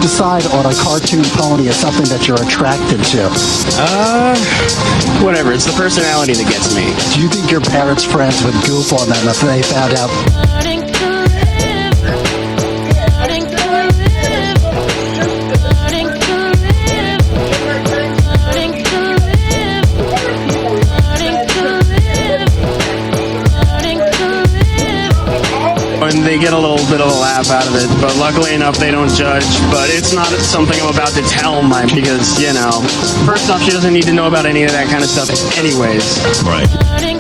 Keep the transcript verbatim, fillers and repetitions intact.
decide on a cartoon pony as something that you're attracted to? Uh, whatever. It's the personality that gets me. Do you think your parents' friends would goof on them if they found out? Learning to live, learning to live, learning to live, learning to live, learning to live, learning to live. And they get a little bit of a laugh out of it, but luckily enough, they don't judge. But it's not something I'm about to tell my, because, you know, first off, she doesn't need to know about any of that kind of stuff anyways. Right. Learning